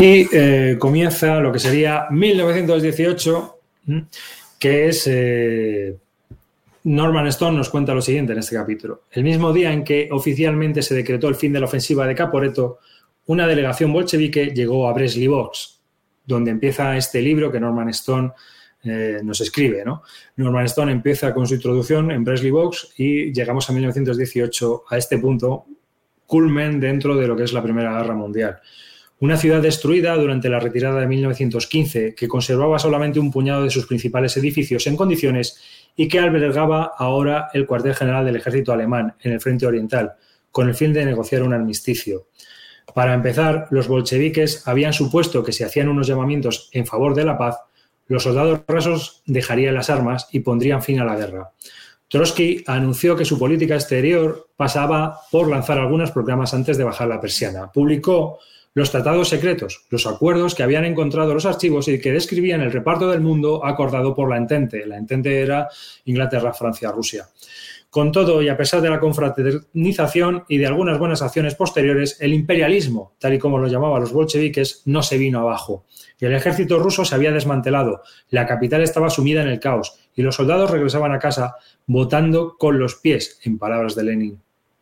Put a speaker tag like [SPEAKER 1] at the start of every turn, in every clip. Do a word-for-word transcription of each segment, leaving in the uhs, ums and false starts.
[SPEAKER 1] Y eh, comienza lo que sería mil novecientos dieciocho, que es... Eh, Norman Stone nos cuenta lo siguiente en este capítulo. El mismo día en que oficialmente se decretó el fin de la ofensiva de Caporetto, una delegación bolchevique llegó a Breslivsk, donde empieza este libro que Norman Stone eh, nos escribe, ¿no? Norman Stone empieza con su introducción en Breslivsk y llegamos a mil novecientos dieciocho, a este punto, culmen dentro de lo que es la Primera Guerra Mundial. Una ciudad destruida durante la retirada de mil novecientos quince, que conservaba solamente un puñado de sus principales edificios en condiciones y que albergaba ahora el cuartel general del ejército alemán en el frente oriental, con el fin de negociar un armisticio. Para empezar, los bolcheviques habían supuesto que si hacían unos llamamientos en favor de la paz, los soldados rusos dejarían las armas y pondrían fin a la guerra. Trotsky anunció que su política exterior pasaba por lanzar algunos proclamas antes de bajar la persiana. Publicó los tratados secretos, los acuerdos que habían encontrado los archivos y que describían el reparto del mundo acordado por la Entente. La Entente era Inglaterra, Francia, Rusia. Con todo, y a pesar de la confraternización y de algunas buenas acciones posteriores, el imperialismo, tal y como lo llamaban los bolcheviques, no se vino abajo. El ejército ruso se había desmantelado, la capital estaba sumida en el caos y los soldados regresaban a casa votando con los pies, en palabras de Lenin.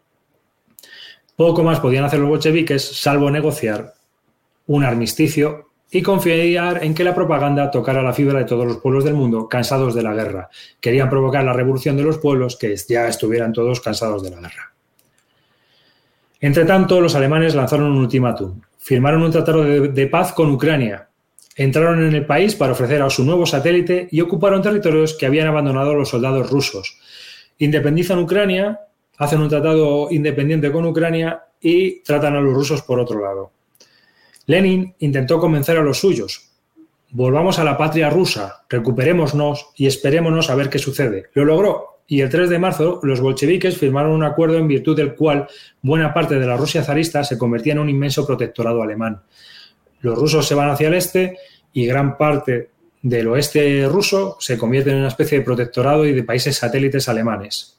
[SPEAKER 1] Poco más podían hacer los bolcheviques salvo negociar un armisticio y confiar en que la propaganda tocara la fibra de todos los pueblos del mundo cansados de la guerra. Querían provocar la revolución de los pueblos que ya estuvieran todos cansados de la guerra. Entre tanto, los alemanes lanzaron un ultimátum. Firmaron un tratado de, de paz con Ucrania. Entraron en el país para ofrecer a su nuevo satélite y ocuparon territorios que habían abandonado los soldados rusos. Independizan Ucrania, hacen un tratado independiente con Ucrania y tratan a los rusos por otro lado. Lenin intentó convencer a los suyos. Volvamos a la patria rusa, recuperémonos y esperémonos a ver qué sucede. Lo logró y el tres de marzo los bolcheviques firmaron un acuerdo en virtud del cual buena parte de la Rusia zarista se convertía en un inmenso protectorado alemán. Los rusos se van hacia el este y gran parte del oeste ruso se convierte en una especie de protectorado y de países satélites alemanes.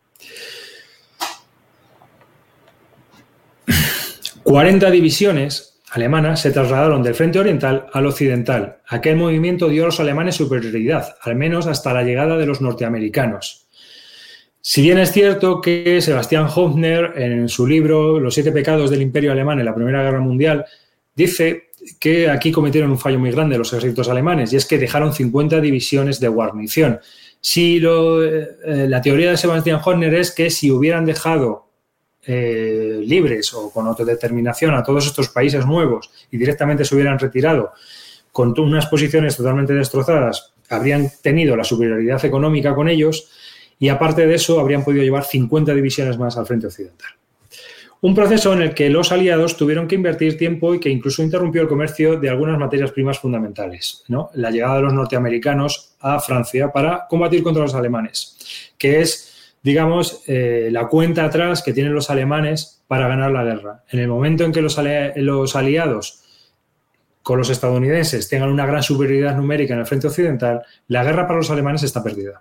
[SPEAKER 1] cuarenta divisiones alemanas se trasladaron del frente oriental al occidental. Aquel movimiento dio a los alemanes superioridad, al menos hasta la llegada de los norteamericanos. Si bien es cierto que Sebastian Hauptner, en su libro Los siete pecados del Imperio Alemán en la Primera Guerra Mundial, dice que aquí cometieron un fallo muy grande los ejércitos alemanes, y es que dejaron cincuenta divisiones de guarnición. Si lo, eh, la teoría de Sebastian Hauptner es que si hubieran dejado Eh, libres o con autodeterminación a todos estos países nuevos y directamente se hubieran retirado con unas posiciones totalmente destrozadas, habrían tenido la superioridad económica con ellos y aparte de eso habrían podido llevar cincuenta divisiones más al frente occidental. Un proceso en el que los aliados tuvieron que invertir tiempo y que incluso interrumpió el comercio de algunas materias primas fundamentales, ¿no? La llegada de los norteamericanos a Francia para combatir contra los alemanes, que es digamos, eh, la cuenta atrás que tienen los alemanes para ganar la guerra. En el momento en que los, ali- los aliados con los estadounidenses tengan una gran superioridad numérica en el frente occidental, la guerra para los alemanes está perdida.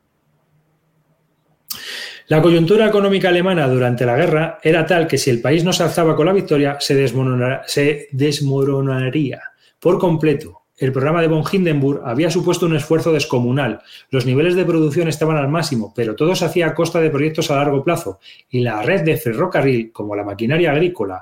[SPEAKER 1] La coyuntura económica alemana durante la guerra era tal que si el país no se alzaba con la victoria, se, desmorona- se desmoronaría por completo. El programa de von Hindenburg había supuesto un esfuerzo descomunal. Los niveles de producción estaban al máximo, pero todo se hacía a costa de proyectos a largo plazo. Y la red de ferrocarril, como la maquinaria agrícola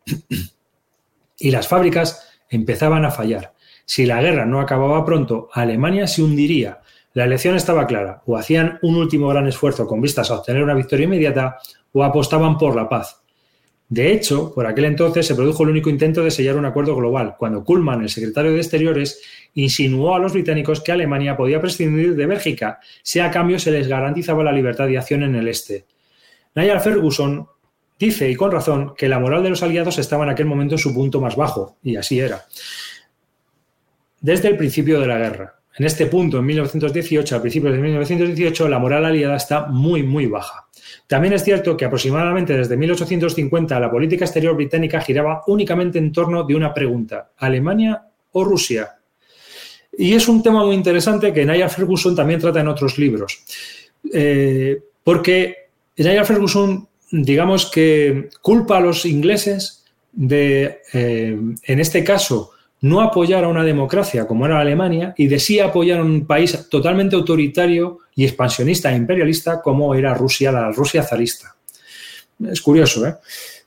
[SPEAKER 1] y las fábricas, empezaban a fallar. Si la guerra no acababa pronto, Alemania se hundiría. La elección estaba clara. O hacían un último gran esfuerzo con vistas a obtener una victoria inmediata, o apostaban por la paz. De hecho, por aquel entonces se produjo el único intento de sellar un acuerdo global, cuando Kuhlmann, el secretario de Exteriores, insinuó a los británicos que Alemania podía prescindir de Bélgica si a cambio se les garantizaba la libertad de acción en el este. Niall Ferguson dice, y con razón, que la moral de los aliados estaba en aquel momento en su punto más bajo, y así era. Desde el principio de la guerra. En este punto, en mil novecientos dieciocho, a principios de mil novecientos dieciocho, la moral aliada está muy, muy baja. También es cierto que aproximadamente desde mil ochocientos cincuenta la política exterior británica giraba únicamente en torno de una pregunta: ¿Alemania o Rusia? Y es un tema muy interesante que Niall Ferguson también trata en otros libros. Eh, porque Niall Ferguson, digamos que culpa a los ingleses de, eh, en este caso, no apoyar a una democracia como era Alemania y de sí apoyar a un país totalmente autoritario y expansionista e imperialista como era Rusia, la Rusia zarista. Es curioso, ¿eh?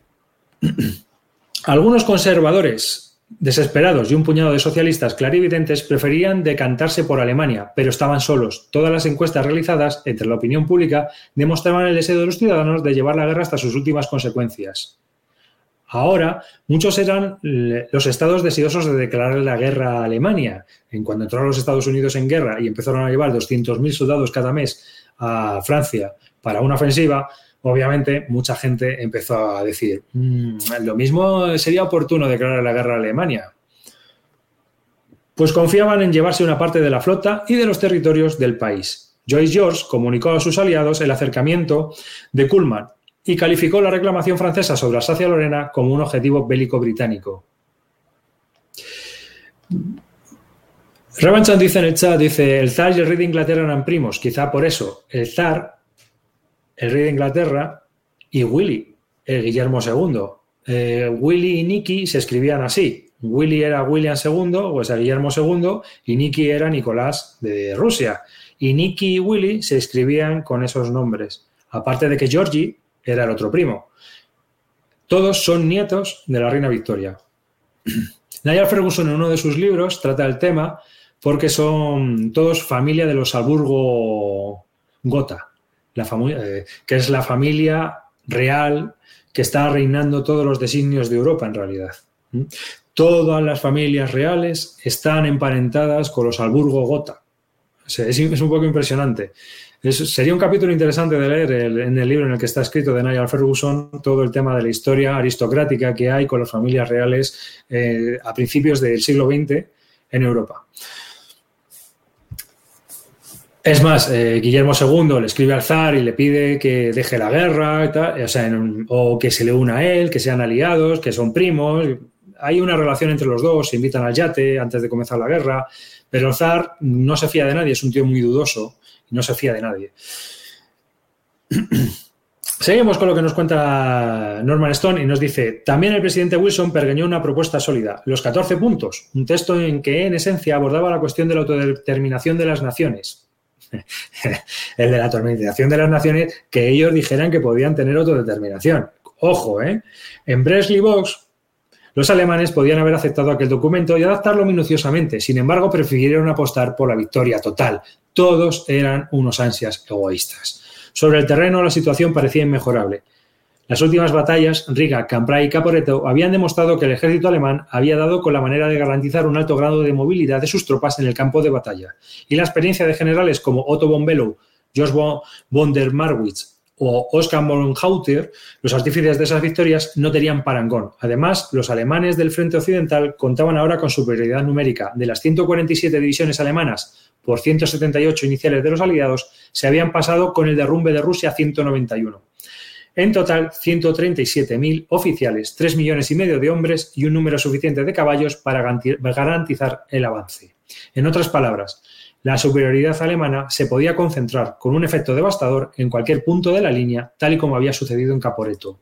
[SPEAKER 1] Algunos conservadores desesperados y un puñado de socialistas clarividentes preferían decantarse por Alemania, pero estaban solos. Todas las encuestas realizadas entre la opinión pública demostraban el deseo de los ciudadanos de llevar la guerra hasta sus últimas consecuencias. Ahora, muchos eran los estados deseosos de declarar la guerra a Alemania. En cuando entraron los Estados Unidos en guerra y empezaron a llevar doscientos mil soldados cada mes a Francia para una ofensiva, obviamente mucha gente empezó a decir mmm, lo mismo sería oportuno declarar la guerra a Alemania. Pues confiaban en llevarse una parte de la flota y de los territorios del país. Lloyd George comunicó a sus aliados el acercamiento de Kuhlmann y calificó la reclamación francesa sobre Alsacia-Lorena como un objetivo bélico británico. Rabanchan dice en el chat, dice, el zar y el rey de Inglaterra eran primos, quizá por eso. El zar, el rey de Inglaterra y Willy, el Guillermo segundo. Eh, Willy y Nicky se escribían así. Willy era William segundo, o sea, Guillermo segundo, y Nicky era Nicolás de Rusia. Y Nicky y Willy se escribían con esos nombres. Aparte de que Georgie era el otro primo. Todos son nietos de la reina Victoria. Niall Ferguson, en uno de sus libros, trata el tema porque son todos familia de los Habsburgo-Gotha, la fami- eh, que es la familia real que está reinando todos los designios de Europa, en realidad. ¿Mm? Todas las familias reales están emparentadas con los Habsburgo-Gotha. O sea, es, es un poco impresionante. Es, sería un capítulo interesante de leer el, en el libro en el que está escrito de Niall Ferguson todo el tema de la historia aristocrática que hay con las familias reales eh, a principios del siglo veinte en Europa. Es más, eh, Guillermo segundo le escribe al zar y le pide que deje la guerra y tal, o, sea, en, o que se le una a él, que sean aliados, que son primos. Hay una relación entre los dos, se invitan al yate antes de comenzar la guerra, pero el zar no se fía de nadie, es un tío muy dudoso. No se fía de nadie. Seguimos con lo que nos cuenta Norman Stone y nos dice, también el presidente Wilson pergeñó una propuesta sólida, los catorce puntos, un texto en que en esencia abordaba la cuestión de la autodeterminación de las naciones. El de la autodeterminación de las naciones, que ellos dijeran que podían tener autodeterminación. Ojo, ¿eh? En Breslau-Box, los alemanes podían haber aceptado aquel documento y adaptarlo minuciosamente. Sin embargo, prefirieron apostar por la victoria total. Todos eran unos ansias egoístas. Sobre el terreno, la situación parecía inmejorable. Las últimas batallas, Riga, Cambrai y Caporetto, habían demostrado que el ejército alemán había dado con la manera de garantizar un alto grado de movilidad de sus tropas en el campo de batalla. Y la experiencia de generales como Otto von Below, George von der Marwitz o Oskar von Hauter, los artífices de esas victorias, no tenían parangón. Además, los alemanes del frente occidental contaban ahora con superioridad numérica. De las ciento cuarenta y siete divisiones alemanas por ciento setenta y ocho iniciales de los aliados, se habían pasado con el derrumbe de Rusia a ciento noventa y uno. En total, ciento treinta y siete mil oficiales, tres millones y medio de hombres y un número suficiente de caballos para garantizar el avance. En otras palabras, la superioridad alemana se podía concentrar con un efecto devastador en cualquier punto de la línea, tal y como había sucedido en Caporetto.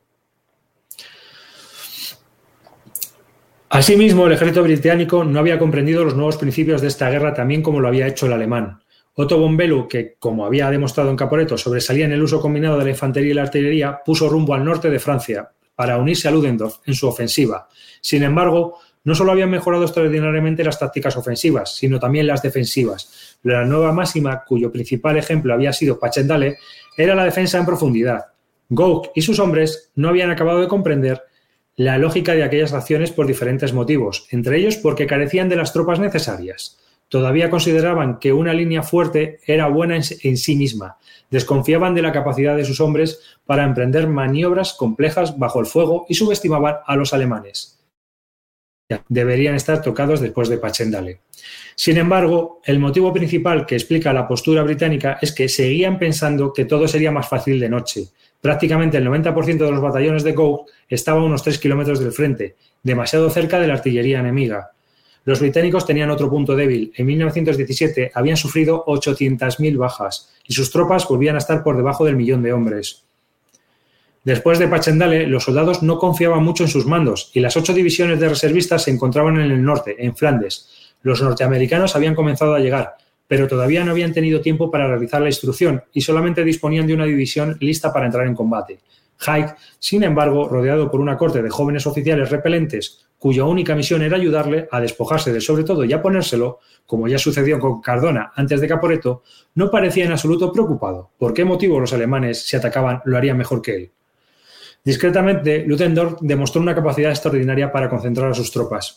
[SPEAKER 1] Asimismo, el ejército británico no había comprendido los nuevos principios de esta guerra tan bien como lo había hecho el alemán. Otto von Below, que, como había demostrado en Caporetto, sobresalía en el uso combinado de la infantería y la artillería, puso rumbo al norte de Francia para unirse a Ludendorff en su ofensiva. Sin embargo, no solo habían mejorado extraordinariamente las tácticas ofensivas, sino también las defensivas. La nueva máxima, cuyo principal ejemplo había sido Passchendaele, era la defensa en profundidad. Gauck y sus hombres no habían acabado de comprender la lógica de aquellas acciones por diferentes motivos, entre ellos porque carecían de las tropas necesarias. Todavía consideraban que una línea fuerte era buena en sí misma. Desconfiaban de la capacidad de sus hombres para emprender maniobras complejas bajo el fuego y subestimaban a los alemanes. Deberían estar tocados después de Passchendaele. Sin embargo, el motivo principal que explica la postura británica es que seguían pensando que todo sería más fácil de noche. Prácticamente el noventa por ciento de los batallones de Gauck estaban a unos tres kilómetros del frente, demasiado cerca de la artillería enemiga. Los británicos tenían otro punto débil. En mil novecientos diecisiete habían sufrido ochocientas mil bajas y sus tropas volvían a estar por debajo del millón de hombres. Después de Passchendaele, los soldados no confiaban mucho en sus mandos y las ocho divisiones de reservistas se encontraban en el norte, en Flandes. Los norteamericanos habían comenzado a llegar, pero todavía no habían tenido tiempo para realizar la instrucción y solamente disponían de una división lista para entrar en combate. Haig, sin embargo, rodeado por una corte de jóvenes oficiales repelentes, cuya única misión era ayudarle a despojarse del sobre todo y a ponérselo, como ya sucedió con Cardona antes de Caporetto, no parecía en absoluto preocupado. ¿Por qué motivo los alemanes, si atacaban, lo harían mejor que él? Discretamente, Ludendorff demostró una capacidad extraordinaria para concentrar a sus tropas.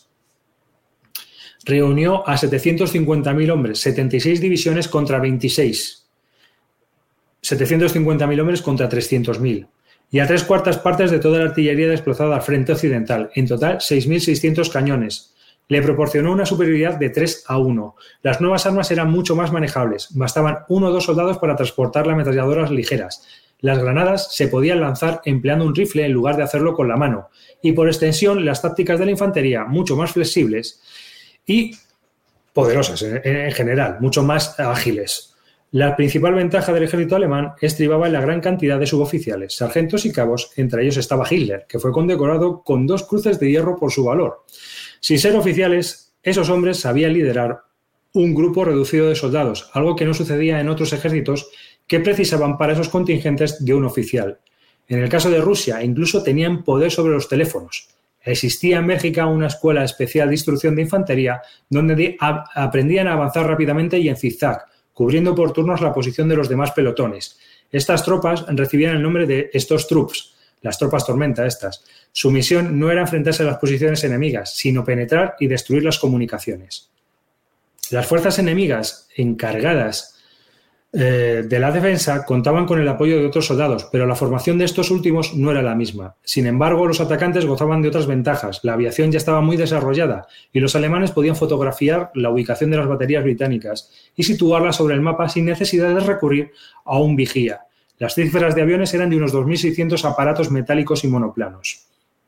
[SPEAKER 1] Reunió a setecientos cincuenta mil hombres, setenta y seis divisiones contra veintiséis. setecientos cincuenta mil hombres contra trescientos mil. Y a tres cuartas partes de toda la artillería desplazada al frente occidental, en total seis mil seiscientos cañones. Le proporcionó una superioridad de tres a uno. Las nuevas armas eran mucho más manejables, bastaban uno o dos soldados para transportar las ametralladoras ligeras. Las granadas se podían lanzar empleando un rifle en lugar de hacerlo con la mano, y por extensión las tácticas de la infantería, mucho más flexibles y poderosas en, en general, mucho más ágiles. La principal ventaja del ejército alemán estribaba en la gran cantidad de suboficiales, sargentos y cabos, entre ellos estaba Hitler, que fue condecorado con dos cruces de hierro por su valor. Sin ser oficiales, esos hombres sabían liderar un grupo reducido de soldados, algo que no sucedía en otros ejércitos que precisaban para esos contingentes de un oficial. En el caso de Rusia, incluso tenían poder sobre los teléfonos. Existía en Bélgica una escuela especial de instrucción de infantería donde aprendían a avanzar rápidamente y en zigzag, cubriendo por turnos la posición de los demás pelotones. Estas tropas recibían el nombre de Stoßtrupps, las tropas tormenta estas. Su misión no era enfrentarse a las posiciones enemigas, sino penetrar y destruir las comunicaciones. Las fuerzas enemigas encargadas eh, de la defensa contaban con el apoyo de otros soldados, pero la formación de estos últimos no era la misma. Sin embargo, los atacantes gozaban de otras ventajas. La aviación ya estaba muy desarrollada y los alemanes podían fotografiar la ubicación de las baterías británicas y situarlas sobre el mapa sin necesidad de recurrir a un vigía. Las cifras de aviones eran de unos dos mil seiscientos aparatos metálicos y monoplanos.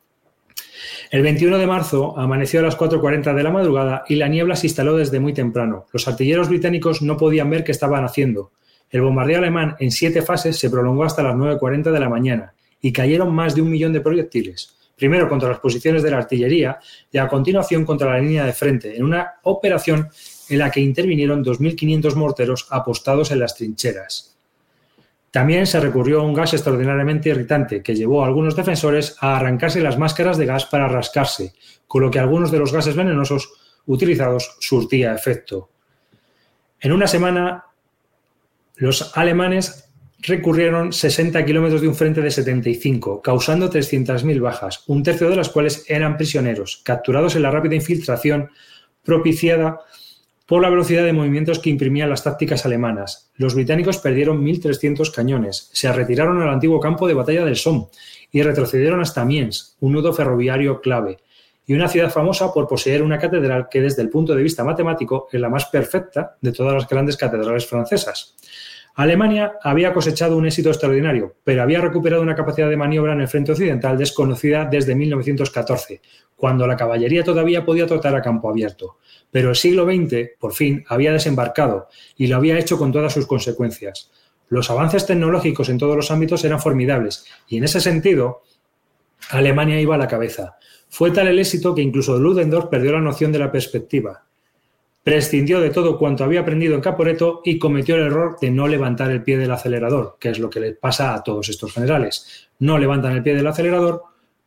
[SPEAKER 1] El veintiuno de marzo amaneció a las cuatro cuarenta de la madrugada y la niebla se instaló desde muy temprano. Los artilleros británicos no podían ver qué estaban haciendo. El bombardeo alemán en siete fases se prolongó hasta las nueve cuarenta de la mañana y cayeron más de un millón de proyectiles. Primero contra las posiciones de la artillería y a continuación contra la línea de frente, en una operación en la que intervinieron dos mil quinientos morteros apostados en las trincheras. También se recurrió a un gas extraordinariamente irritante que llevó a algunos defensores a arrancarse las máscaras de gas para rascarse, con lo que algunos de los gases venenosos utilizados surtía efecto. En una semana, los alemanes recurrieron sesenta kilómetros de un frente de setenta y cinco, causando trescientas mil bajas, un tercio de las cuales eran prisioneros, capturados en la rápida infiltración propiciada por la velocidad de movimientos que imprimían las tácticas alemanas. Los británicos perdieron mil trescientos cañones, se retiraron al antiguo campo de batalla del Somme y retrocedieron hasta Amiens, un nudo ferroviario clave, y una ciudad famosa por poseer una catedral que desde el punto de vista matemático es la más perfecta de todas las grandes catedrales francesas. Alemania había cosechado un éxito extraordinario, pero había recuperado una capacidad de maniobra en el frente occidental desconocida desde mil novecientos catorce, cuando la caballería todavía podía trotar a campo abierto. Pero el siglo veinte, por fin, había desembarcado y lo había hecho con todas sus consecuencias. Los avances tecnológicos en todos los ámbitos eran formidables y, en ese sentido, Alemania iba a la cabeza. Fue tal el éxito que incluso Ludendorff perdió la noción de la perspectiva. Prescindió de todo cuanto había aprendido en Caporetto y cometió el error de no levantar el pie del acelerador, que es lo que le pasa a todos estos generales. No levantan el pie del acelerador,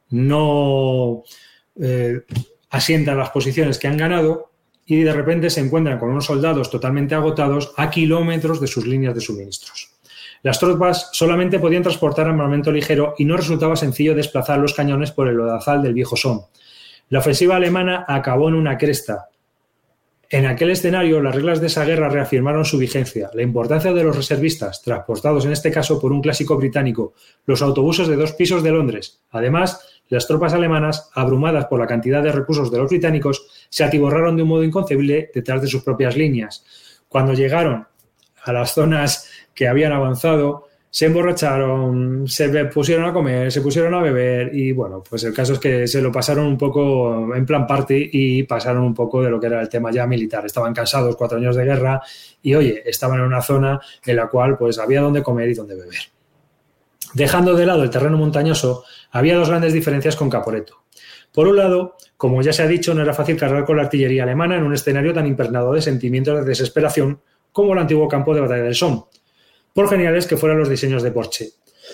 [SPEAKER 1] no eh, asientan las posiciones que han ganado y de repente se encuentran con unos soldados totalmente agotados a kilómetros de sus líneas de suministros. Las tropas solamente podían transportar armamento ligero y no resultaba sencillo desplazar los cañones por el lodazal del viejo Somme. La ofensiva alemana acabó en una cresta. En aquel escenario, las reglas de esa guerra reafirmaron su vigencia. La importancia de los reservistas, transportados en este caso por un clásico británico, los autobuses de dos pisos de Londres. Además, las tropas alemanas, abrumadas por la cantidad de recursos de los británicos, se atiborraron de un modo inconcebible detrás de sus propias líneas. Cuando llegaron a las zonas que habían avanzado, se emborracharon, se pusieron a comer, se pusieron a beber y, bueno, pues el caso es que se lo pasaron un poco en plan party y pasaron un poco de lo que era el tema ya militar. Estaban cansados, cuatro años de guerra y, oye, estaban en una zona en la cual pues había donde comer y donde beber. Dejando de lado el terreno montañoso, había dos grandes diferencias con Caporetto. Por un lado, como ya se ha dicho, no era fácil cargar con la artillería alemana en un escenario tan impregnado de sentimientos de desesperación como el antiguo campo de batalla del Somme, por geniales que fueran los diseños de Porsche.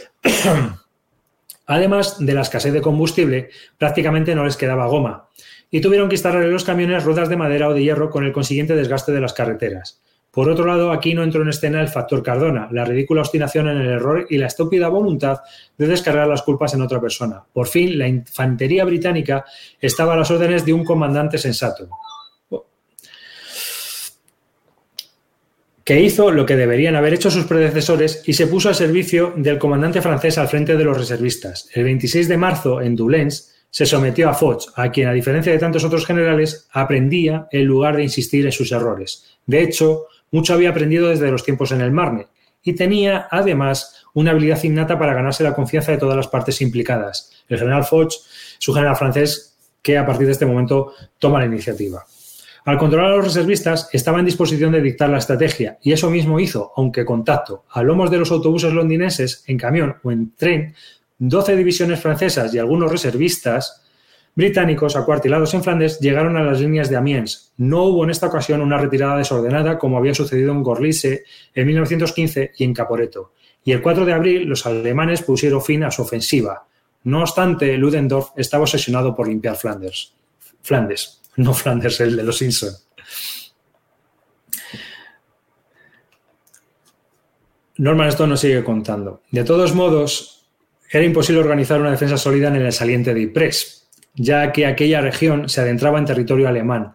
[SPEAKER 1] Además de la escasez de combustible, prácticamente no les quedaba goma, y tuvieron que instalar en los camiones ruedas de madera o de hierro con el consiguiente desgaste de las carreteras. Por otro lado, aquí no entró en escena el factor Cardona, la ridícula obstinación en el error y la estúpida voluntad de descargar las culpas en otra persona. Por fin, la infantería británica estaba a las órdenes de un comandante sensato, que hizo lo que deberían haber hecho sus predecesores y se puso al servicio del comandante francés al frente de los reservistas. El veintiséis de marzo, en Doullens, se sometió a Foch, a quien, a diferencia de tantos otros generales, aprendía en lugar de insistir en sus errores. De hecho, mucho había aprendido desde los tiempos en el Marne y tenía, además, una habilidad innata para ganarse la confianza de todas las partes implicadas. El general Foch, su general francés, que a partir de este momento toma la iniciativa. Al controlar a los reservistas, estaba en disposición de dictar la estrategia y eso mismo hizo, aunque con tacto. A lomos de los autobuses londinenses, en camión o en tren, doce divisiones francesas y algunos reservistas británicos acuartelados en Flandes llegaron a las líneas de Amiens. No hubo en esta ocasión una retirada desordenada como había sucedido en Gorlice en mil novecientos quince y en Caporetto. Y el cuatro de abril los alemanes pusieron fin a su ofensiva. No obstante, Ludendorff estaba obsesionado por limpiar Flandes. Flandes, no Flanders, el de los Simpson. Norman Stone nos sigue contando. De todos modos, era imposible organizar una defensa sólida en el saliente de Ypres, ya que aquella región se adentraba en territorio alemán.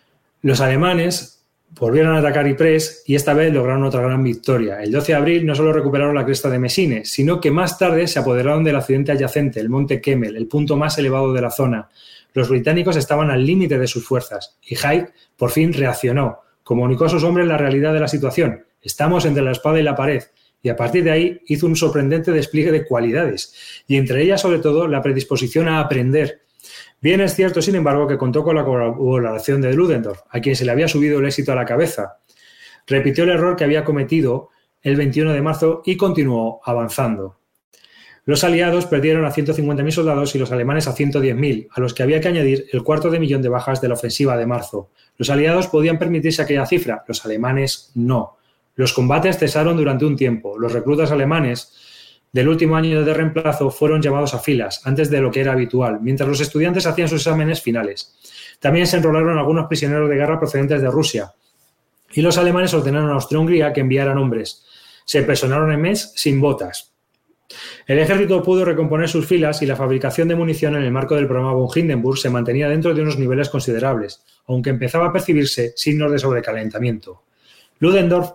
[SPEAKER 1] Los alemanes volvieron a atacar Ypres y esta vez lograron otra gran victoria. El doce de abril no solo recuperaron la cresta de Messines, sino que más tarde se apoderaron del accidente adyacente, el monte Kemmel, el punto más elevado de la zona. Los británicos estaban al límite de sus fuerzas y Haig por fin reaccionó. Comunicó a sus hombres la realidad de la situación. Estamos entre la espada y la pared. Y a partir de ahí hizo un sorprendente despliegue de cualidades, y entre ellas, sobre todo, la predisposición a aprender. Bien es cierto, sin embargo, que contó con la colaboración de Ludendorff, a quien se le había subido el éxito a la cabeza. Repitió el error que había cometido el veintiuno de marzo y continuó avanzando. Los aliados perdieron a ciento cincuenta mil soldados y los alemanes a ciento diez mil, a los que había que añadir el cuarto de millón de bajas de la ofensiva de marzo. Los aliados podían permitirse aquella cifra, los alemanes no. Los combates cesaron durante un tiempo. Los reclutas alemanes del último año de reemplazo fueron llevados a filas, antes de lo que era habitual, mientras los estudiantes hacían sus exámenes finales. También se enrolaron algunos prisioneros de guerra procedentes de Rusia. Y los alemanes ordenaron a Austria-Hungría que enviaran hombres. Se personaron en Metz sin botas. El ejército pudo recomponer sus filas y la fabricación de munición en el marco del programa von Hindenburg se mantenía dentro de unos niveles considerables, aunque empezaba a percibirse signos de sobrecalentamiento. Ludendorff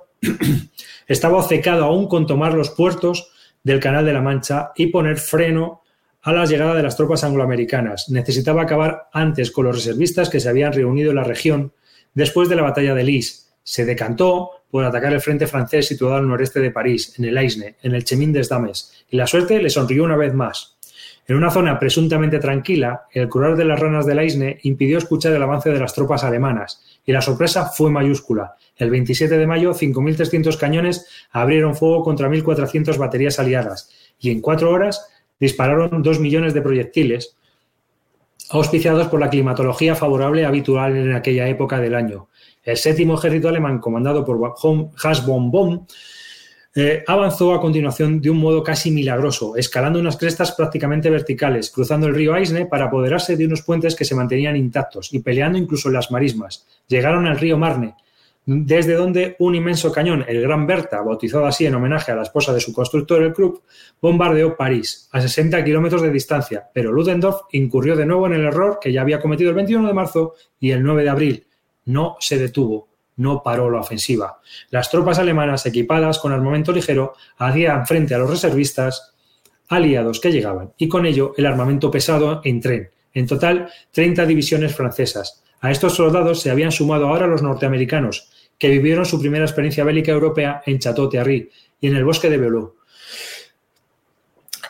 [SPEAKER 1] estaba obcecado aún con tomar los puertos del Canal de la Mancha y poner freno a la llegada de las tropas angloamericanas. Necesitaba acabar antes con los reservistas que se habían reunido en la región después de la batalla de Lys. Se decantó por atacar el frente francés situado al noreste de París, en el Aisne, en el Chemin des Dames, y la suerte le sonrió una vez más. En una zona presuntamente tranquila, el croar de las ranas del Aisne impidió escuchar el avance de las tropas alemanas, y la sorpresa fue mayúscula. El veintisiete de mayo, cinco mil trescientos cañones abrieron fuego contra mil cuatrocientas baterías aliadas y en cuatro horas dispararon dos millones de proyectiles, auspiciados por la climatología favorable habitual en aquella época del año. El séptimo ejército alemán, comandado por Hans von Bohm, eh, avanzó a continuación de un modo casi milagroso, escalando unas crestas prácticamente verticales, cruzando el río Aisne para apoderarse de unos puentes que se mantenían intactos y peleando incluso en las marismas. Llegaron al río Marne, desde donde un inmenso cañón, el Gran Bertha, bautizado así en homenaje a la esposa de su constructor, el Krupp, bombardeó París a sesenta kilómetros de distancia, pero Ludendorff incurrió de nuevo en el error que ya había cometido el veintiuno de marzo y el nueve de abril. No se detuvo, no paró la ofensiva. Las tropas alemanas equipadas con armamento ligero hacían frente a los reservistas aliados que llegaban y con ello el armamento pesado en tren. En total, treinta divisiones francesas. A estos soldados se habían sumado ahora los norteamericanos, que vivieron su primera experiencia bélica europea en Château-Thierry y en el bosque de Belleau.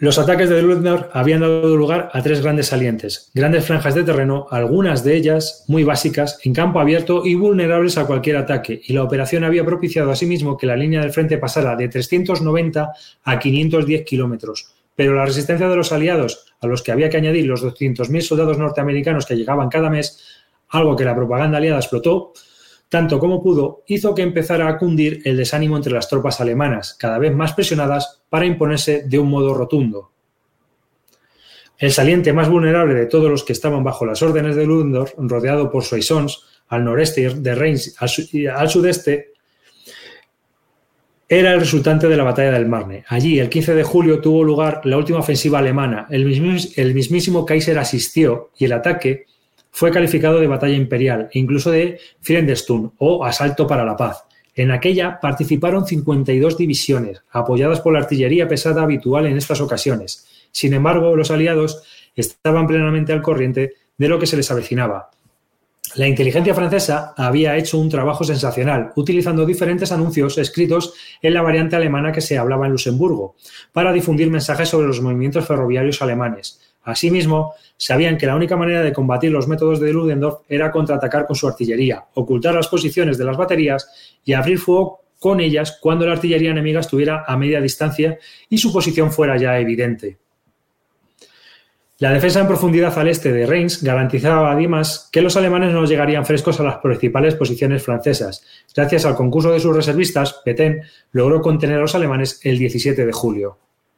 [SPEAKER 1] Los ataques de Ludendorff habían dado lugar a tres grandes salientes, grandes franjas de terreno, algunas de ellas muy básicas, en campo abierto y vulnerables a cualquier ataque, y la operación había propiciado asimismo que la línea del frente pasara de trescientos noventa a quinientos diez kilómetros. Pero la resistencia de los aliados, a los que había que añadir los doscientos mil soldados norteamericanos que llegaban cada mes, algo que la propaganda aliada explotó tanto como pudo, hizo que empezara a cundir el desánimo entre las tropas alemanas, cada vez más presionadas para imponerse de un modo rotundo. El saliente más vulnerable de todos los que estaban bajo las órdenes de Ludendorff, rodeado por Soissons, al noreste de Reims y al sudeste, era el resultante de la batalla del Marne. Allí, el quince de julio, tuvo lugar la última ofensiva alemana. El, mismís, el mismísimo Kaiser asistió y el ataque fue calificado de batalla imperial e incluso de Friedensturm o asalto para la paz. En aquella participaron cincuenta y dos divisiones, apoyadas por la artillería pesada habitual en estas ocasiones. Sin embargo, los aliados estaban plenamente al corriente de lo que se les avecinaba. La inteligencia francesa había hecho un trabajo sensacional, utilizando diferentes anuncios escritos en la variante alemana que se hablaba en Luxemburgo, para difundir mensajes sobre los movimientos ferroviarios alemanes. Asimismo, sabían que la única manera de combatir los métodos de Ludendorff era contraatacar con su artillería, ocultar las posiciones de las baterías y abrir fuego con ellas cuando la artillería enemiga estuviera a media distancia y su posición fuera ya evidente. La defensa en profundidad al este de Reims garantizaba además que los alemanes no llegarían frescos a las principales posiciones francesas. Gracias al concurso de sus reservistas, Pétain logró contener a los alemanes el diecisiete de julio.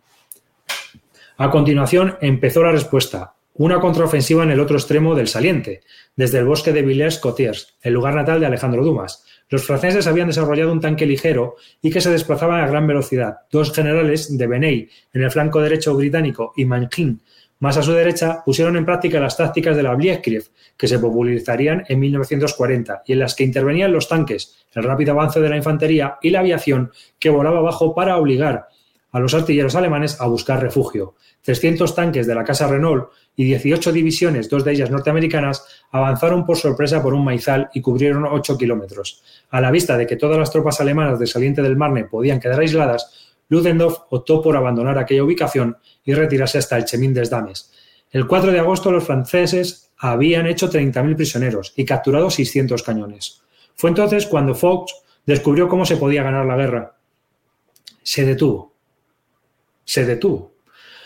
[SPEAKER 1] A continuación empezó la respuesta, una contraofensiva en el otro extremo del saliente, desde el bosque de Villers-Cottiers, el lugar natal de Alejandro Dumas. Los franceses habían desarrollado un tanque ligero y que se desplazaba a gran velocidad. Dos generales de Beney en el flanco derecho británico y Mangin, más a su derecha, pusieron en práctica las tácticas de la Blitzkrieg, que se popularizarían en mil novecientos cuarenta y en las que intervenían los tanques, el rápido avance de la infantería y la aviación que volaba abajo para obligar a los artilleros alemanes a buscar refugio. trescientos tanques de la casa Renault y dieciocho divisiones, dos de ellas norteamericanas, avanzaron por sorpresa por un maizal y cubrieron ocho kilómetros. A la vista de que todas las tropas alemanas del saliente del Marne podían quedar aisladas, Ludendorff optó por abandonar aquella ubicación y retirarse hasta el Chemin des Dames. El cuatro de agosto los franceses habían hecho treinta mil prisioneros y capturado seiscientos cañones. Fue entonces cuando Foch descubrió cómo se podía ganar la guerra. Se detuvo. Se detuvo.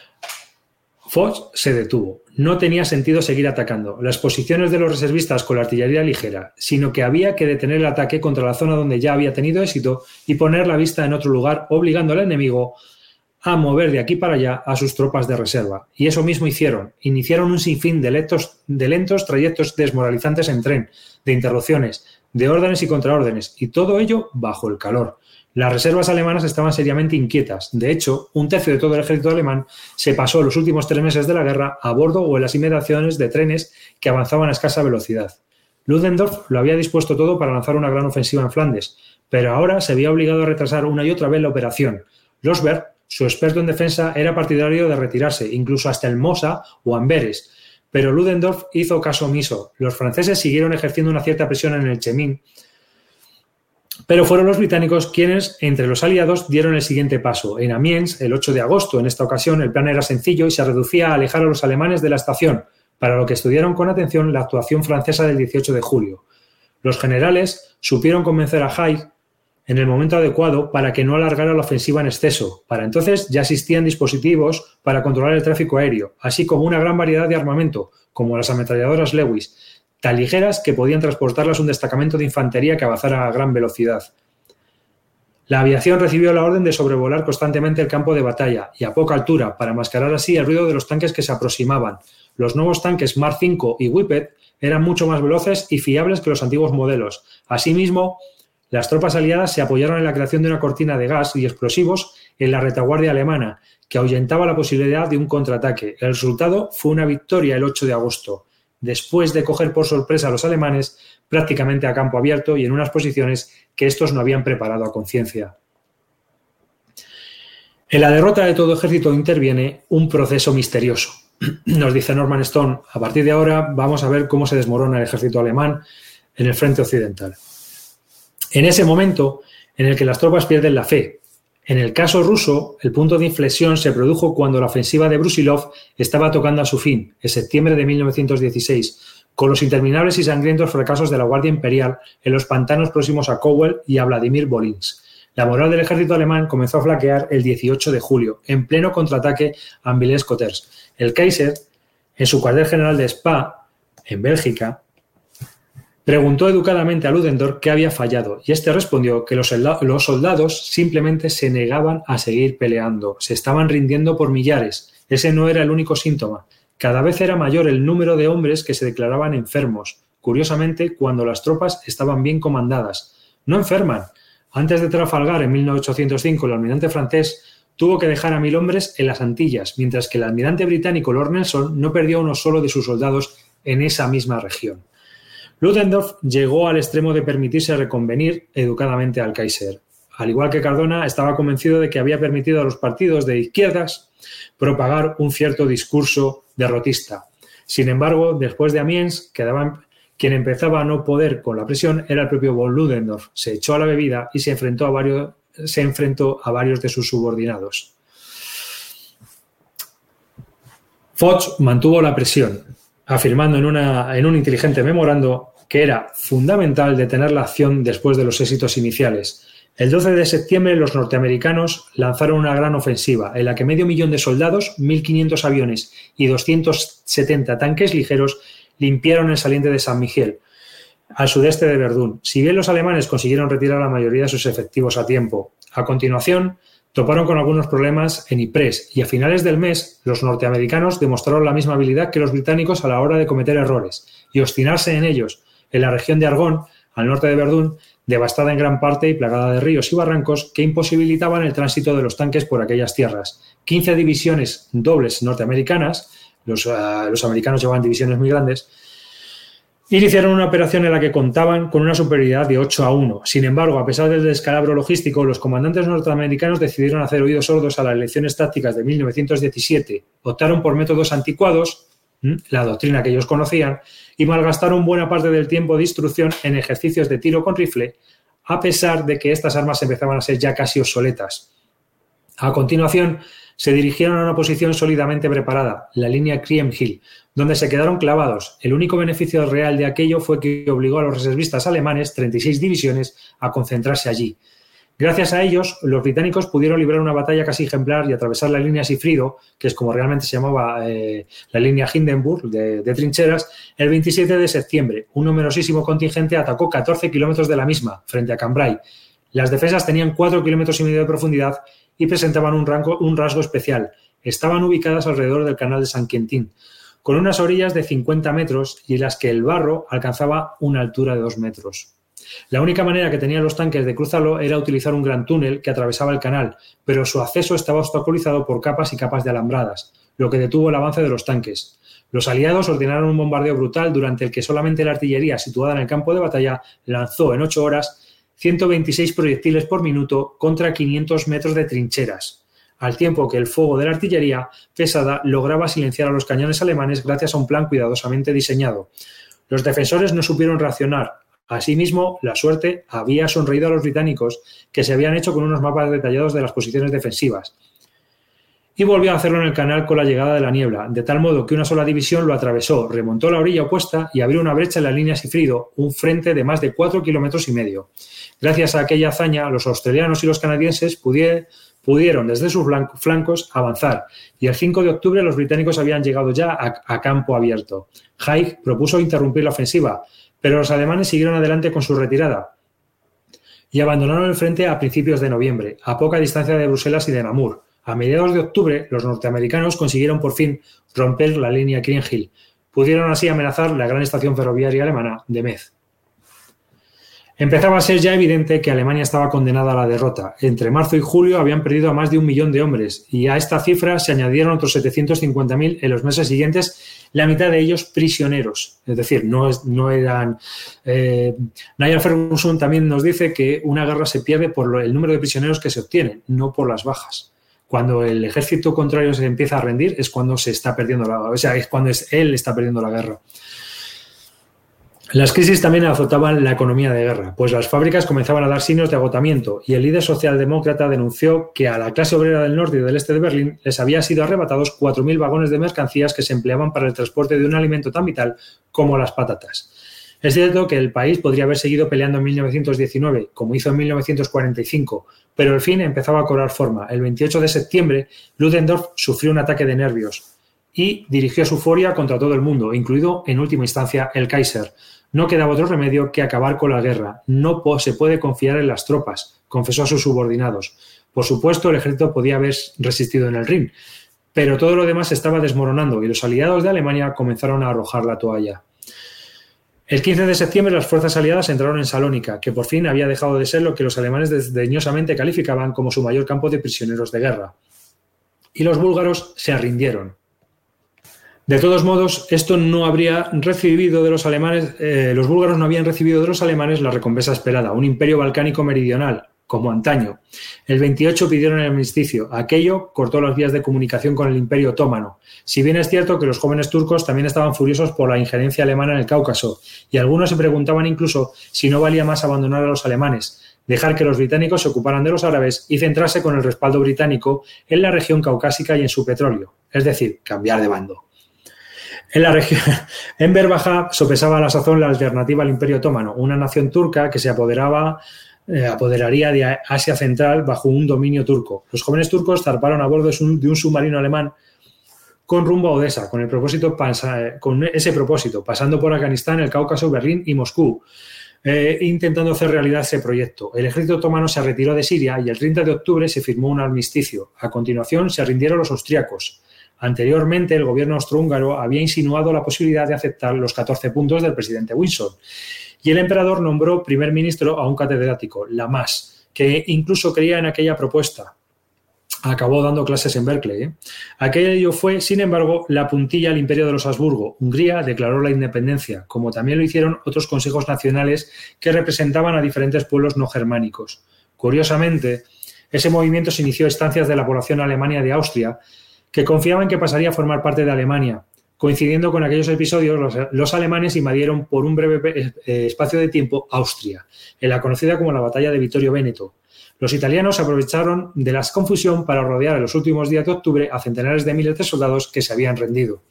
[SPEAKER 1] Foch se detuvo. No tenía sentido seguir atacando las posiciones de los reservistas con la artillería ligera, sino que había que detener el ataque contra la zona donde ya había tenido éxito y poner la vista en otro lugar, obligando al enemigo a mover de aquí para allá a sus tropas de reserva. Y eso mismo hicieron. Iniciaron un sinfín de lentos, de lentos trayectos desmoralizantes en tren, de interrupciones, de órdenes y contraórdenes, y todo ello bajo el calor. Las reservas alemanas estaban seriamente inquietas. De hecho, un tercio de todo el ejército alemán se pasó los últimos tres meses de la guerra a bordo o en las inmediaciones de trenes que avanzaban a escasa velocidad. Ludendorff lo había dispuesto todo para lanzar una gran ofensiva en Flandes, pero ahora se había obligado a retrasar una y otra vez la operación. Losberg, su experto en defensa, era partidario de retirarse, incluso hasta el Mosa o Amberes, pero Ludendorff hizo caso omiso. Los franceses siguieron ejerciendo una cierta presión en el Chemin, pero fueron los británicos quienes, entre los aliados, dieron el siguiente paso. En Amiens, el ocho de agosto, en esta ocasión, el plan era sencillo y se reducía a alejar a los alemanes de la estación, para lo que estudiaron con atención la actuación francesa del dieciocho de julio. Los generales supieron convencer a Haig en el momento adecuado para que no alargara la ofensiva en exceso. Para entonces ya existían dispositivos para controlar el tráfico aéreo, así como una gran variedad de armamento, como las ametralladoras Lewis, tan ligeras que podían transportarlas un destacamento de infantería que avanzara a gran velocidad. La aviación recibió la orden de sobrevolar constantemente el campo de batalla y a poca altura para mascarar así el ruido de los tanques que se aproximaban. Los nuevos tanques Mark cinco y Whippet eran mucho más veloces y fiables que los antiguos modelos. Asimismo, las tropas aliadas se apoyaron en la creación de una cortina de gas y explosivos en la retaguardia alemana, que ahuyentaba la posibilidad de un contraataque. El resultado fue una victoria el ocho de agosto. Después de coger por sorpresa a los alemanes prácticamente a campo abierto y en unas posiciones que estos no habían preparado a conciencia. En la derrota de todo ejército interviene un proceso misterioso. Nos dice Norman Stone, a partir de ahora vamos a ver cómo se desmorona el ejército alemán en el frente occidental. En ese momento en el que las tropas pierden la fe En el caso ruso, el punto de inflexión se produjo cuando la ofensiva de Brusilov estaba tocando a su fin, en septiembre de mil novecientos dieciséis, con los interminables y sangrientos fracasos de la Guardia Imperial en los pantanos próximos a Kowel y a Vladimir Volynsk. La moral del ejército alemán comenzó a flaquear el dieciocho de julio, en pleno contraataque a Villers-Cotterêts. El Kaiser, en su cuartel general de Spa, en Bélgica, preguntó educadamente a Ludendorff qué había fallado y este respondió que los soldados simplemente se negaban a seguir peleando, se estaban rindiendo por millares. Ese no era el único síntoma. Cada vez era mayor el número de hombres que se declaraban enfermos, curiosamente cuando las tropas estaban bien comandadas. No enferman. Antes de Trafalgar, en mil ochocientos cinco, el almirante francés tuvo que dejar a mil hombres en las Antillas, mientras que el almirante británico Lord Nelson no perdió a uno solo de sus soldados en esa misma región. Ludendorff llegó al extremo de permitirse reconvenir educadamente al Kaiser. Al igual que Cardona, estaba convencido de que había permitido a los partidos de izquierdas propagar un cierto discurso derrotista. Sin embargo, después de Amiens, quedaban, quien empezaba a no poder con la presión era el propio von Ludendorff. Se echó a la bebida y se enfrentó a varios, se enfrentó a varios de sus subordinados. Foch mantuvo la presión, afirmando en, una, en un inteligente memorando que era fundamental detener la acción después de los éxitos iniciales. El doce de septiembre los norteamericanos lanzaron una gran ofensiva en la que medio millón de soldados, mil quinientos aviones y doscientos setenta tanques ligeros limpiaron el saliente de San Miguel, al sudeste de Verdún. Si bien los alemanes consiguieron retirar la mayoría de sus efectivos a tiempo, a continuación toparon con algunos problemas en Ypres y a finales del mes los norteamericanos demostraron la misma habilidad que los británicos a la hora de cometer errores y obstinarse en ellos. En la región de Argonne, al norte de Verdún, devastada en gran parte y plagada de ríos y barrancos que imposibilitaban el tránsito de los tanques por aquellas tierras. quince divisiones dobles norteamericanas, los, uh, los americanos llevaban divisiones muy grandes, iniciaron una operación en la que contaban con una superioridad de ocho a uno. Sin embargo, a pesar del descalabro logístico, los comandantes norteamericanos decidieron hacer oídos sordos a las lecciones tácticas de mil novecientos diecisiete. Optaron por métodos anticuados, la doctrina que ellos conocían, y malgastaron buena parte del tiempo de instrucción en ejercicios de tiro con rifle, a pesar de que estas armas empezaban a ser ya casi obsoletas. A continuación, se dirigieron a una posición sólidamente preparada, la línea Kriemhill, donde se quedaron clavados. El único beneficio real de aquello fue que obligó a los reservistas alemanes, treinta y seis divisiones, a concentrarse allí. Gracias a ellos, los británicos pudieron librar una batalla casi ejemplar y atravesar la línea Sifrido, que es como realmente se llamaba eh, la línea Hindenburg de, de trincheras, el veintisiete de septiembre. Un numerosísimo contingente atacó catorce kilómetros de la misma, frente a Cambrai. Las defensas tenían cuatro kilómetros y medio de profundidad y presentaban un, rango, un rasgo especial. Estaban ubicadas alrededor del canal de San Quentin, con unas orillas de cincuenta metros y en las que el barro alcanzaba una altura de dos metros. La única manera que tenían los tanques de cruzarlo era utilizar un gran túnel que atravesaba el canal, pero su acceso estaba obstaculizado por capas y capas de alambradas, lo que detuvo el avance de los tanques. Los aliados ordenaron un bombardeo brutal durante el que solamente la artillería situada en el campo de batalla lanzó en ocho horas ciento veintiséis proyectiles por minuto contra quinientos metros de trincheras, al tiempo que el fuego de la artillería pesada lograba silenciar a los cañones alemanes gracias a un plan cuidadosamente diseñado. Los defensores no supieron reaccionar. Asimismo, la suerte había sonreído a los británicos, que se habían hecho con unos mapas detallados de las posiciones defensivas. Y volvió a hacerlo en el canal con la llegada de la niebla, de tal modo que una sola división lo atravesó, remontó la orilla opuesta y abrió una brecha en la línea Sifrido, un frente de más de cuatro kilómetros y medio. Gracias a aquella hazaña, los australianos y los canadienses pudieron, pudieron desde sus flancos avanzar, y el cinco de octubre los británicos habían llegado ya a, a campo abierto. Haig propuso interrumpir la ofensiva, pero los alemanes siguieron adelante con su retirada y abandonaron el frente a principios de noviembre, a poca distancia de Bruselas y de Namur. A mediados de octubre, los norteamericanos consiguieron por fin romper la línea Kriemhill. Pudieron así amenazar la gran estación ferroviaria alemana de Metz. Empezaba a ser ya evidente que Alemania estaba condenada a la derrota. Entre marzo y julio habían perdido a más de un millón de hombres y a esta cifra se añadieron otros setecientos cincuenta mil en los meses siguientes, la mitad de ellos prisioneros. Es decir, no, es, no eran... Eh, Niall Ferguson también nos dice que una guerra se pierde por el número de prisioneros que se obtienen, no por las bajas. Cuando el ejército contrario se empieza a rendir es cuando se está perdiendo la... O sea, es cuando es, él está perdiendo la guerra. Las crisis también azotaban la economía de guerra, pues las fábricas comenzaban a dar signos de agotamiento y el líder socialdemócrata denunció que a la clase obrera del norte y del este de Berlín les había sido arrebatados cuatro mil vagones de mercancías que se empleaban para el transporte de un alimento tan vital como las patatas. Es cierto que el país podría haber seguido peleando en mil novecientos diecinueve, como hizo en mil novecientos cuarenta y cinco, pero el fin empezaba a cobrar forma. El veintiocho de septiembre, Ludendorff sufrió un ataque de nervios y dirigió su furia contra todo el mundo, incluido en última instancia el Kaiser. No quedaba otro remedio que acabar con la guerra. No se puede confiar en las tropas, confesó a sus subordinados. Por supuesto, el ejército podía haber resistido en el Rin, pero todo lo demás se estaba desmoronando y los aliados de Alemania comenzaron a arrojar la toalla. El quince de septiembre las fuerzas aliadas entraron en Salónica, que por fin había dejado de ser lo que los alemanes desdeñosamente calificaban como su mayor campo de prisioneros de guerra. Y los búlgaros se rindieron. De todos modos, esto no habría recibido de los alemanes, eh, los búlgaros no habían recibido de los alemanes la recompensa esperada, un imperio balcánico meridional, como antaño. El veintiocho pidieron el armisticio. Aquello cortó las vías de comunicación con el Imperio Otomano. Si bien es cierto que los jóvenes turcos también estaban furiosos por la injerencia alemana en el Cáucaso, y algunos se preguntaban incluso si no valía más abandonar a los alemanes, dejar que los británicos se ocuparan de los árabes y centrarse con el respaldo británico en la región caucásica y en su petróleo, es decir, cambiar de bando. En la región, Enver Bajá sopesaba a la sazón la alternativa al Imperio Otomano, una nación turca que se apoderaba, eh, apoderaría de Asia Central bajo un dominio turco. Los jóvenes turcos zarparon a bordo de un, de un submarino alemán con rumbo a Odessa, con, el propósito, con ese propósito, pasando por Afganistán, el Cáucaso, Berlín y Moscú, eh, intentando hacer realidad ese proyecto. El ejército otomano se retiró de Siria y el treinta de octubre se firmó un armisticio. A continuación se rindieron los austriacos. Anteriormente, el gobierno austrohúngaro había insinuado la posibilidad de aceptar los catorce puntos del presidente Wilson y el emperador nombró primer ministro a un catedrático, Lamas, que incluso creía en aquella propuesta. Acabó dando clases en Berkeley. ¿eh? Aquello fue, sin embargo, la puntilla al imperio de los Habsburgo. Hungría declaró la independencia, como también lo hicieron otros consejos nacionales que representaban a diferentes pueblos no germánicos. Curiosamente, ese movimiento se inició a instancias de la población alemana de Austria, que confiaba en que pasaría a formar parte de Alemania. Coincidiendo con aquellos episodios, los, los alemanes invadieron por un breve eh, espacio de tiempo Austria, en la conocida como la Batalla de Vittorio Veneto. Los italianos aprovecharon de la confusión para rodear en los últimos días de octubre a centenares de miles de soldados que se habían rendido.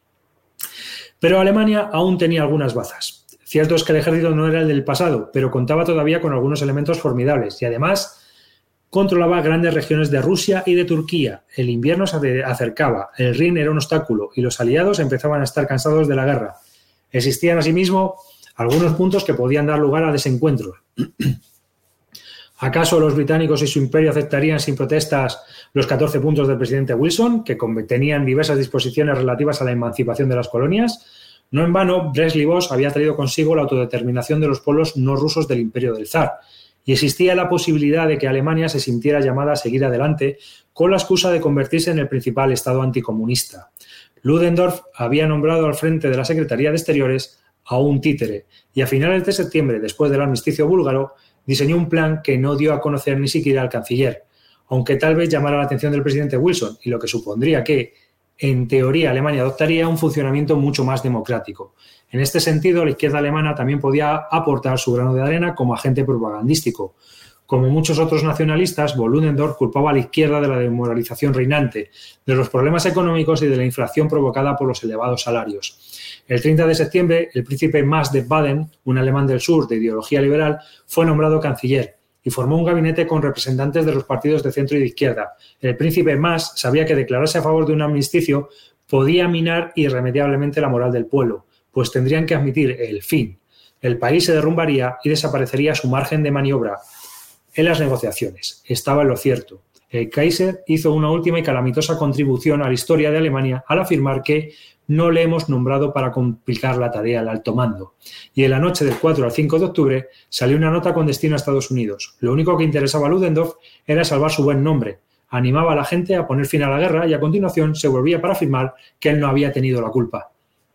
[SPEAKER 1] Pero Alemania aún tenía algunas bazas. Cierto es que el ejército no era el del pasado, pero contaba todavía con algunos elementos formidables y además controlaba grandes regiones de Rusia y de Turquía. El invierno se acercaba, el Rin era un obstáculo y los aliados empezaban a estar cansados de la guerra. Existían asimismo algunos puntos que podían dar lugar a desencuentros. ¿Acaso los británicos y su imperio aceptarían sin protestas los catorce puntos del presidente Wilson, que contenían diversas disposiciones relativas a la emancipación de las colonias? No en vano, Brest-Litovsk había traído consigo la autodeterminación de los pueblos no rusos del imperio del zar, y existía la posibilidad de que Alemania se sintiera llamada a seguir adelante con la excusa de convertirse en el principal estado anticomunista. Ludendorff había nombrado al frente de la Secretaría de Exteriores a un títere y a finales de septiembre, después del armisticio búlgaro, diseñó un plan que no dio a conocer ni siquiera al canciller, aunque tal vez llamara la atención del presidente Wilson, y lo que supondría que, en teoría, Alemania adoptaría un funcionamiento mucho más democrático. En este sentido, la izquierda alemana también podía aportar su grano de arena como agente propagandístico. Como muchos otros nacionalistas, von Ludendorff culpaba a la izquierda de la desmoralización reinante, de los problemas económicos y de la inflación provocada por los elevados salarios. El treinta de septiembre, el príncipe Max de Baden, un alemán del sur de ideología liberal, fue nombrado canciller y formó un gabinete con representantes de los partidos de centro y de izquierda. El príncipe Max sabía que declararse a favor de un armisticio podía minar irremediablemente la moral del pueblo, pues tendrían que admitir el fin. El país se derrumbaría y desaparecería su margen de maniobra en las negociaciones. Estaba en lo cierto. El Kaiser hizo una última y calamitosa contribución a la historia de Alemania al afirmar que no le hemos nombrado para complicar la tarea al alto mando. Y en la noche del cuatro al cinco de octubre salió una nota con destino a Estados Unidos. Lo único que interesaba a Ludendorff era salvar su buen nombre. Animaba a la gente a poner fin a la guerra y a continuación se volvía para afirmar que él no había tenido la culpa.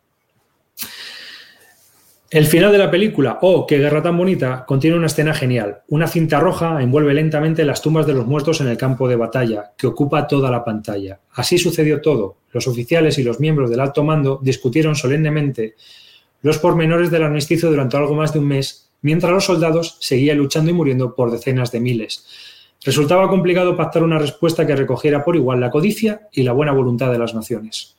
[SPEAKER 1] El final de la película, ¡oh, qué guerra tan bonita!, contiene una escena genial. Una cinta roja envuelve lentamente las tumbas de los muertos en el campo de batalla, que ocupa toda la pantalla. Así sucedió todo. Los oficiales y los miembros del alto mando discutieron solemnemente los pormenores del armisticio durante algo más de un mes, mientras los soldados seguían luchando y muriendo por decenas de miles. Resultaba complicado pactar una respuesta que recogiera por igual la codicia y la buena voluntad de las naciones.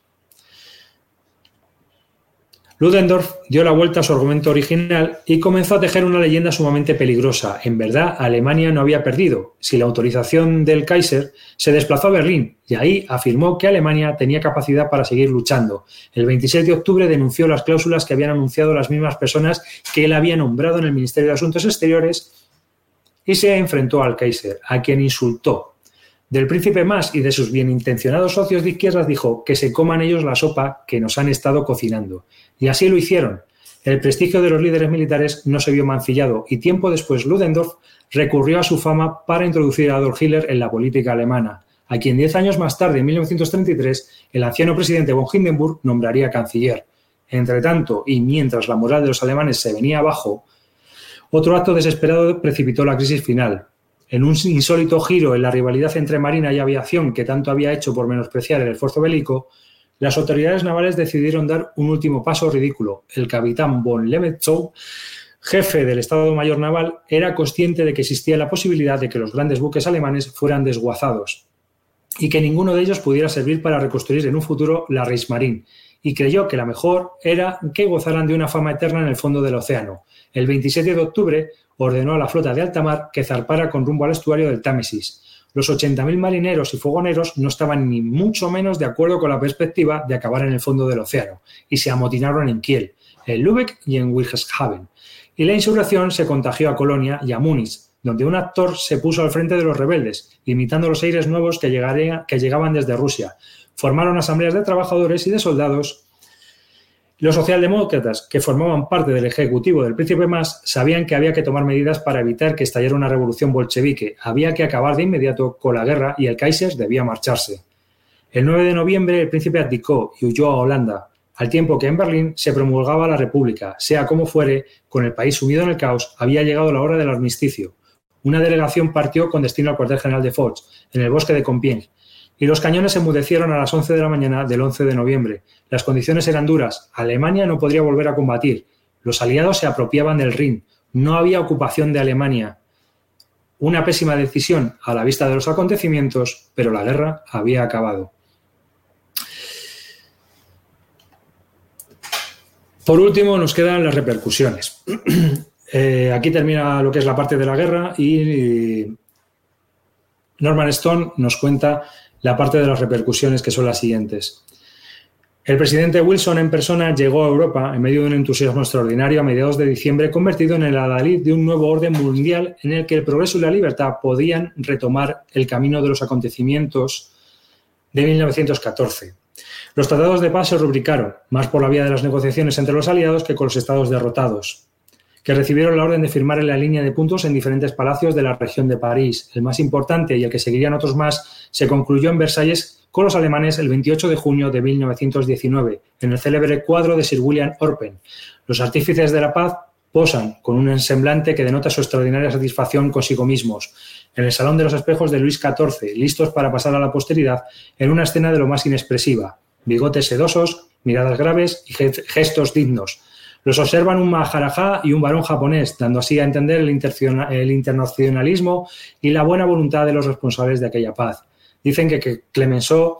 [SPEAKER 1] Ludendorff dio la vuelta a su argumento original y comenzó a tejer una leyenda sumamente peligrosa. En verdad, Alemania no había perdido. Sin la autorización del Kaiser, se desplazó a Berlín y ahí afirmó que Alemania tenía capacidad para seguir luchando. El veintisiete de octubre denunció las cláusulas que habían anunciado las mismas personas que él había nombrado en el Ministerio de Asuntos Exteriores y se enfrentó al Kaiser, a quien insultó. Del príncipe Mas y de sus bienintencionados socios de izquierdas dijo que se coman ellos la sopa que nos han estado cocinando. Y así lo hicieron. El prestigio de los líderes militares no se vio mancillado y tiempo después Ludendorff recurrió a su fama para introducir a Adolf Hitler en la política alemana, a quien diez años más tarde, en mil novecientos treinta y tres, el anciano presidente von Hindenburg nombraría canciller. Entre tanto, y mientras la moral de los alemanes se venía abajo, otro acto desesperado precipitó la crisis final. En un insólito giro en la rivalidad entre Marina y Aviación que tanto había hecho por menospreciar el esfuerzo bélico, las autoridades navales decidieron dar un último paso ridículo. El capitán von Levetzow, jefe del Estado Mayor Naval, era consciente de que existía la posibilidad de que los grandes buques alemanes fueran desguazados y que ninguno de ellos pudiera servir para reconstruir en un futuro la Reichsmarine, y creyó que la mejor era que gozaran de una fama eterna en el fondo del océano. El veintisiete de octubre ordenó a la flota de alta mar que zarpara con rumbo al estuario del Támesis. Los ochenta mil marineros y fogoneros no estaban ni mucho menos de acuerdo con la perspectiva de acabar en el fondo del océano y se amotinaron en Kiel, en Lübeck y en Wilhelmshaven. Y la insurrección se contagió a Colonia y a Múnich, donde un actor se puso al frente de los rebeldes, imitando los aires nuevos que, llegaría, que llegaban desde Rusia. Formaron asambleas de trabajadores y de soldados. Los socialdemócratas, que formaban parte del ejecutivo del príncipe Mas, sabían que había que tomar medidas para evitar que estallara una revolución bolchevique. Había que acabar de inmediato con la guerra y el Kaiser debía marcharse. El nueve de noviembre el príncipe abdicó y huyó a Holanda, al tiempo que en Berlín se promulgaba la República. Sea como fuere, con el país sumido en el caos, había llegado la hora del armisticio. Una delegación partió con destino al cuartel general de Foch, en el bosque de Compiègne, y los cañones se enmudecieron a las once de la mañana del once de noviembre. Las condiciones eran duras. Alemania no podría volver a combatir. Los aliados se apropiaban del Rin. No había ocupación de Alemania. Una pésima decisión a la vista de los acontecimientos, pero la guerra había acabado. Por último, nos quedan las repercusiones. eh, aquí termina lo que es la parte de la guerra y Norman Stone nos cuenta la parte de las repercusiones, que son las siguientes. El presidente Wilson en persona llegó a Europa en medio de un entusiasmo extraordinario a mediados de diciembre, convertido en el adalid de un nuevo orden mundial en el que el progreso y la libertad podían retomar el camino de los acontecimientos de mil novecientos catorce. Los tratados de paz se rubricaron, más por la vía de las negociaciones entre los aliados que con los estados derrotados, que recibieron la orden de firmar en la línea de puntos en diferentes palacios de la región de París. El más importante y el que seguirían otros más se concluyó en Versalles con los alemanes el veintiocho de junio de mil novecientos diecinueve, en el célebre cuadro de Sir William Orpen. Los artífices de la paz posan con un semblante que denota su extraordinaria satisfacción consigo mismos, en el Salón de los Espejos de Luis catorce, listos para pasar a la posteridad en una escena de lo más inexpresiva. Bigotes sedosos, miradas graves y gestos dignos. Los observan un maharajá y un varón japonés, dando así a entender el, el internacionalismo y la buena voluntad de los responsables de aquella paz. Dicen que, que Clemenceau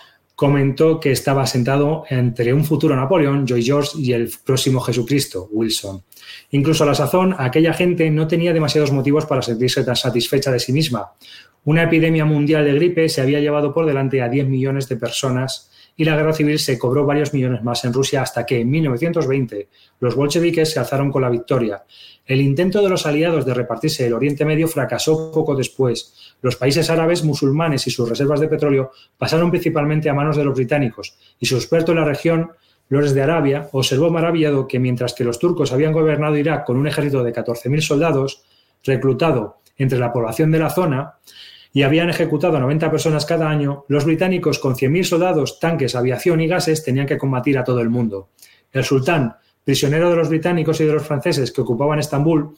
[SPEAKER 1] comentó que estaba sentado entre un futuro Napoleón, Lloyd George, y el próximo Jesucristo, Wilson. Incluso a la sazón, aquella gente no tenía demasiados motivos para sentirse tan satisfecha de sí misma. Una epidemia mundial de gripe se había llevado por delante a diez millones de personas y la guerra civil se cobró varios millones más en Rusia hasta que, en mil novecientos veinte, los bolcheviques se alzaron con la victoria. El intento de los aliados de repartirse el Oriente Medio fracasó poco después. Los países árabes, musulmanes y sus reservas de petróleo pasaron principalmente a manos de los británicos, y su experto en la región, Lores de Arabia, observó maravillado que mientras que los turcos habían gobernado Irak con un ejército de catorce mil soldados, reclutado entre la población de la zona, y habían ejecutado a noventa personas cada año, los británicos con cien mil soldados, tanques, aviación y gases tenían que combatir a todo el mundo. El sultán, prisionero de los británicos y de los franceses que ocupaban Estambul,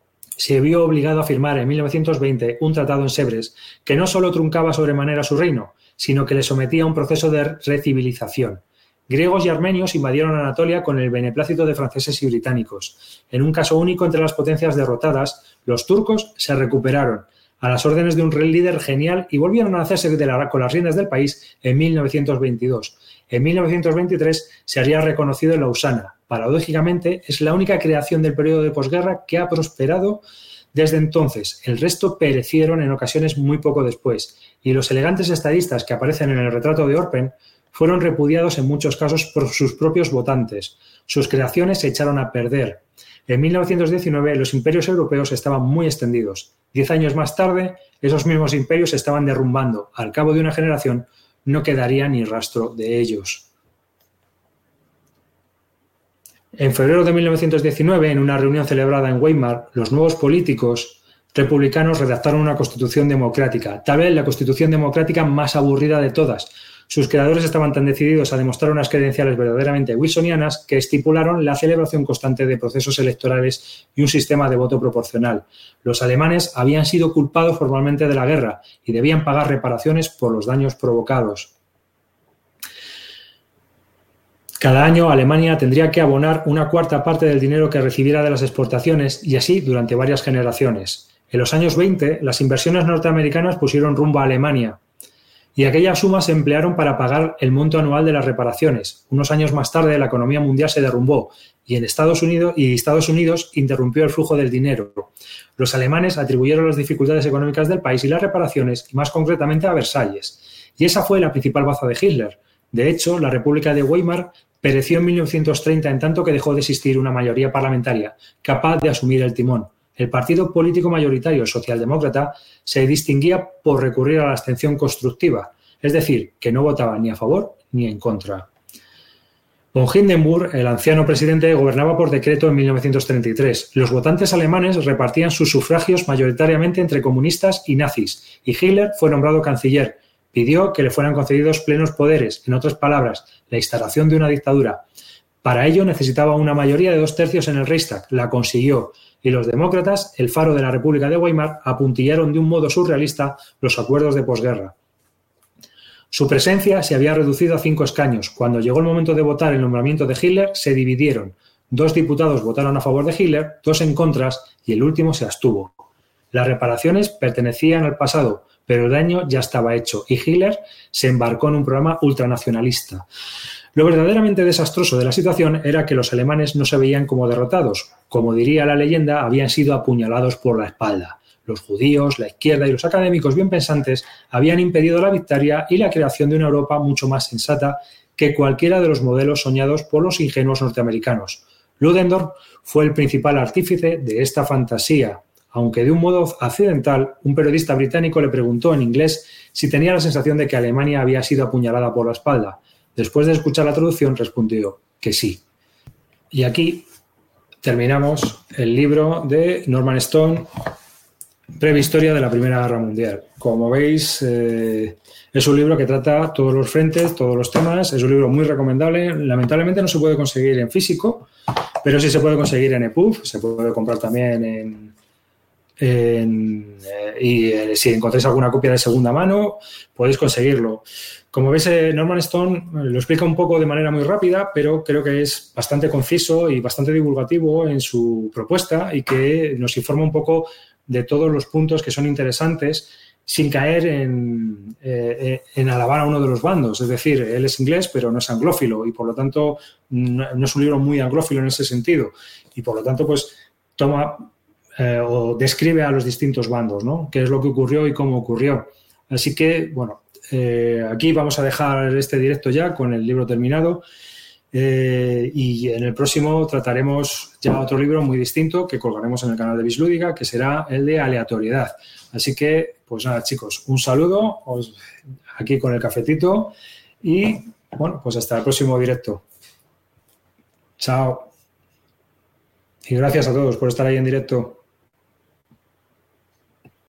[SPEAKER 1] se vio obligado a firmar en mil novecientos veinte un tratado en Sèvres que no solo truncaba sobremanera su reino, sino que le sometía a un proceso de recivilización. griegos y armenios invadieron Anatolia con el beneplácito de franceses y británicos. En un caso único entre las potencias derrotadas, los turcos se recuperaron a las órdenes de un líder genial y volvieron a hacerse de la, con las riendas del país en mil novecientos veintidós. En mil novecientos veintitrés se haría reconocido en Lausana. Paradójicamente, es la única creación del periodo de posguerra que ha prosperado desde entonces. El resto perecieron en ocasiones muy poco después, y los elegantes estadistas que aparecen en el retrato de Orpen fueron repudiados en muchos casos por sus propios votantes. Sus creaciones se echaron a perder. En mil novecientos diecinueve los imperios europeos estaban muy extendidos. Diez años más tarde, esos mismos imperios se estaban derrumbando. Al cabo de una generación, no quedaría ni rastro de ellos. En febrero de mil novecientos diecinueve, en una reunión celebrada en Weimar, los nuevos políticos republicanos redactaron una constitución democrática, tal vez la constitución democrática más aburrida de todas. Sus creadores estaban tan decididos a demostrar unas credenciales verdaderamente wilsonianas que estipularon la celebración constante de procesos electorales y un sistema de voto proporcional. Los alemanes habían sido culpados formalmente de la guerra y debían pagar reparaciones por los daños provocados. Cada año Alemania tendría que abonar una cuarta parte del dinero que recibiera de las exportaciones y así durante varias generaciones. En los años veinte, las inversiones norteamericanas pusieron rumbo a Alemania y aquellas sumas se emplearon para pagar el monto anual de las reparaciones. Unos años más tarde, la economía mundial se derrumbó y en Estados Unidos, y Estados Unidos interrumpió el flujo del dinero. Los alemanes atribuyeron las dificultades económicas del país y las reparaciones, y más concretamente a Versalles. Y esa fue la principal baza de Hitler. De hecho, la República de Weimar pereció en mil novecientos treinta en tanto que dejó de existir una mayoría parlamentaria capaz de asumir el timón. El partido político mayoritario socialdemócrata se distinguía por recurrir a la abstención constructiva, es decir, que no votaba ni a favor ni en contra. Von Hindenburg, el anciano presidente, gobernaba por decreto en mil novecientos treinta y tres. Los votantes alemanes repartían sus sufragios mayoritariamente entre comunistas y nazis, y Hitler fue nombrado canciller. Pidió que le fueran concedidos plenos poderes, en otras palabras, la instalación de una dictadura. Para ello necesitaba una mayoría de dos tercios en el Reichstag. La consiguió. Y los demócratas, el faro de la República de Weimar, apuntillaron de un modo surrealista los acuerdos de posguerra. Su presencia se había reducido a cinco escaños. Cuando llegó el momento de votar el nombramiento de Hitler, se dividieron. Dos diputados votaron a favor de Hitler, dos en contra y el último se abstuvo. Las reparaciones pertenecían al pasado, pero el daño ya estaba hecho y Hitler se embarcó en un programa ultranacionalista. Lo verdaderamente desastroso de la situación era que los alemanes no se veían como derrotados. Como diría la leyenda, habían sido apuñalados por la espalda. Los judíos, la izquierda y los académicos bien pensantes habían impedido la victoria y la creación de una Europa mucho más sensata que cualquiera de los modelos soñados por los ingenuos norteamericanos. Ludendorff fue el principal artífice de esta fantasía. Aunque de un modo accidental, un periodista británico le preguntó en inglés si tenía la sensación de que Alemania había sido apuñalada por la espalda. Después de escuchar la traducción, respondió que sí. Y aquí terminamos el libro de Norman Stone, Breve Historia de la Primera Guerra Mundial. Como veis, eh, es un libro que trata todos los frentes, todos los temas. Es un libro muy recomendable. Lamentablemente no se puede conseguir en físico, pero sí se puede conseguir en E P U B. Se puede comprar también en... En, eh, y eh, si encontráis alguna copia de segunda mano, podéis conseguirlo. Como veis, eh, Norman Stone eh, lo explica un poco de manera muy rápida, pero creo que es bastante conciso y bastante divulgativo en su propuesta y que nos informa un poco de todos los puntos que son interesantes sin caer en, eh, en alabar a uno de los bandos. Es decir, él es inglés, pero no es anglófilo y, por lo tanto, no, no es un libro muy anglófilo en ese sentido. Y, por lo tanto, pues toma... Eh, o describe a los distintos bandos, ¿no? Qué es lo que ocurrió y cómo ocurrió. Así que, bueno, eh, aquí vamos a dejar este directo ya con el libro terminado eh, y en el próximo trataremos ya otro libro muy distinto que colgaremos en el canal de Bislúdica, que será el de aleatoriedad. Así que, pues nada, chicos, un saludo os, aquí con el cafetito y, bueno, pues hasta el próximo directo. Chao. Y gracias a todos por estar ahí en directo.